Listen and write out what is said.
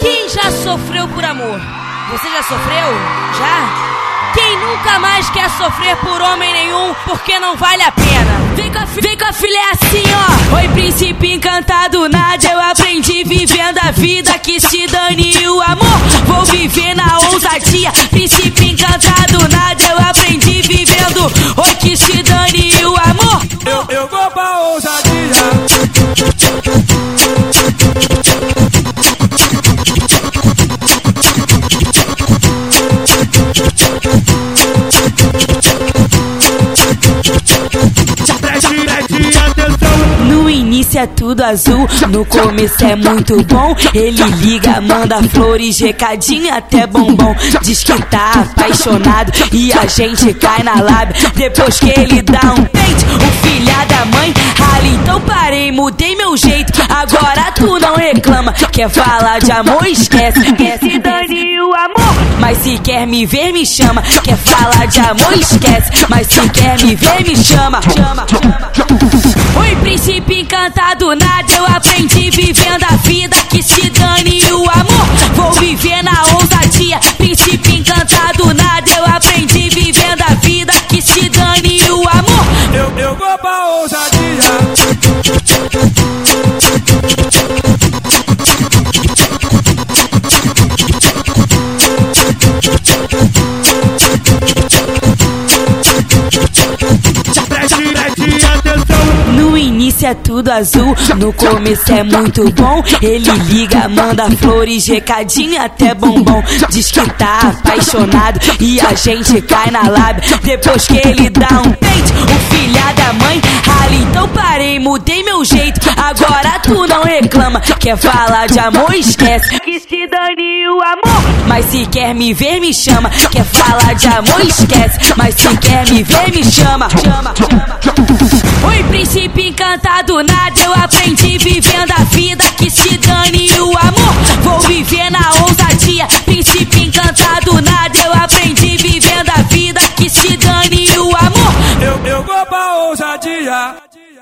Quem já sofreu por amor? Você já sofreu? Já? Quem nunca mais quer sofrer por homem nenhum, porque não vale a pena? Vem com a filha assim, ó. Oi, príncipe encantado, nada eu aprendi vivendo a vida, que se dane o amor. Vou viver na ousadia, príncipe encantado, nada eu aprendi vivendo. Oi, que se dane o amor. Eu vou pra ousadia. No início é tudo azul, no começo é muito bom. Ele liga, manda flores, recadinho até bombom. Diz que tá apaixonado e a gente cai na lábia. Depois que ele dá um peito, o filha da mãe rala. Então parei, mudei meu jeito, agora tu não reclama. Quer falar de amor, esquece, quer se dane o amor. Mas se quer me ver, me chama. Quer falar de amor, esquece, mas se quer me ver, me chama. Oi, príncipe encantado, nada eu aprendi vivendo a vida, que se dane o amor. Vou viver na ousadia, príncipe encantado, nada eu aprendi vivendo a vida, que se dane o amor. Eu vou pra ousadia. No início é tudo azul, no começo é muito bom. Ele liga, manda flores, recadinho até bombom. Diz que tá apaixonado e a gente cai na lábia. Depois que ele dá um peito, o filha da mãe rala. Então parei, mudei meu jeito, agora tu não reclama. Quer falar de amor, esquece, que se dane o amor. Mas se quer me ver, me chama. Quer falar de amor, esquece, mas se quer me ver, me chama. Oi, príncipe encantado, nada eu aprendi vivendo a vida, que se dane o amor. Vou viver na ousadia, príncipe encantado, nada eu aprendi vivendo a vida, que se dane o amor. Eu vou pra ousadia.